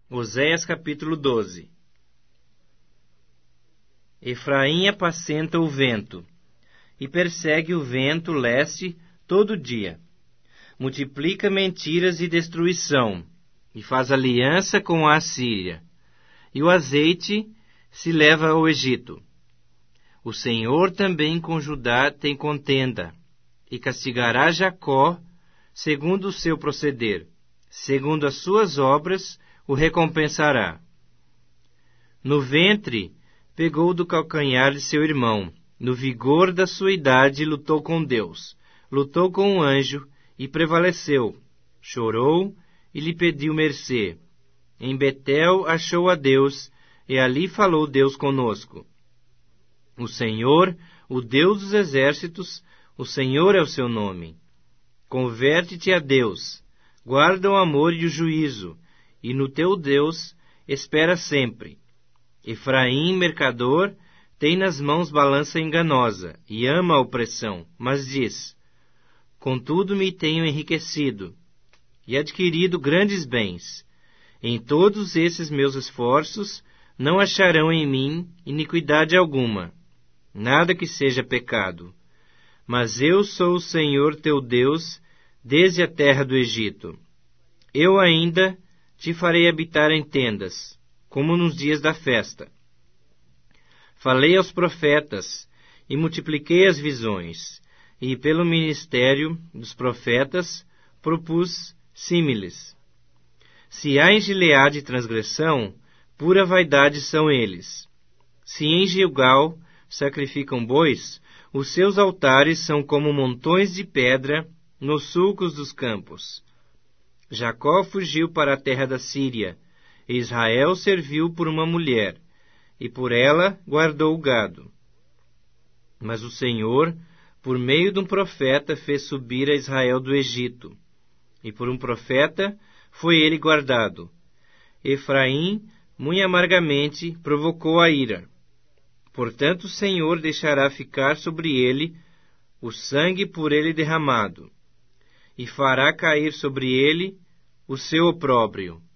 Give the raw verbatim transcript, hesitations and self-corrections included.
Oséias capítulo doze. Efraim apacenta o vento, e persegue o vento leste todo dia. Multiplica mentiras e destruição, e faz aliança com a Assíria. E o azeite se leva ao Egito. O Senhor também com Judá tem contenda, e castigará Jacó segundo o seu proceder, segundo as suas obras o recompensará. No ventre pegou do calcanhar de seu irmão, no vigor da sua idade lutou com Deus, lutou com o anjo e prevaleceu, chorou e lhe pediu mercê. Em Betel achou a Deus, e ali falou Deus conosco. O Senhor, o Deus dos exércitos, o Senhor é o seu nome. Converte-te a Deus, guarda o amor e o juízo, e no teu Deus espera sempre. Efraim, mercador, tem nas mãos balança enganosa, e ama a opressão, mas diz: contudo me tenho enriquecido, e adquirido grandes bens. Em todos esses meus esforços não acharão em mim iniquidade alguma, nada que seja pecado. Mas eu sou o Senhor teu Deus, desde a terra do Egito. Eu ainda te farei habitar em tendas, como nos dias da festa. Falei aos profetas, e multipliquei as visões, e pelo ministério dos profetas propus símiles. Se há em Gileade transgressão, pura vaidade são eles. Se em Gilgal sacrificam bois, os seus altares são como montões de pedra nos sulcos dos campos. Jacó fugiu para a terra da Síria, e Israel serviu por uma mulher, e por ela guardou o gado. Mas o Senhor, por meio de um profeta, fez subir a Israel do Egito, e por um profeta foi ele guardado. Efraim, muito amargamente, provocou a ira. Portanto, o Senhor deixará ficar sobre ele o sangue por ele derramado, e fará cair sobre ele o seu opróbrio.